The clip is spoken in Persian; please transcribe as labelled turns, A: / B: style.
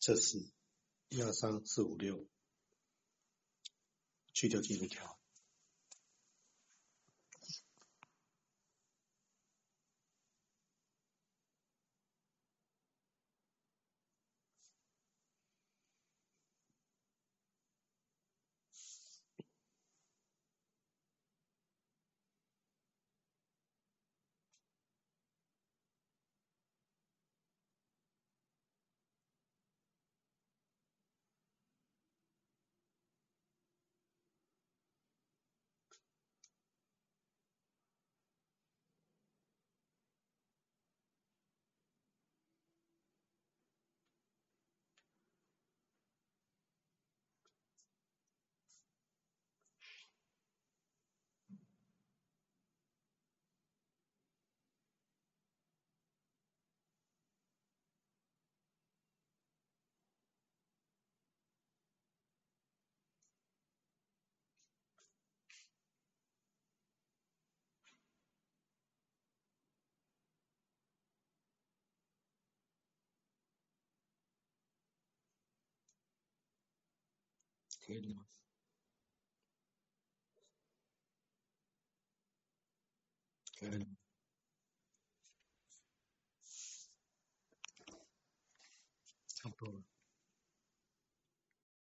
A: 测试1、2、3、4、5、6，去掉第一条。可以了吗？可以了吗？差不多了。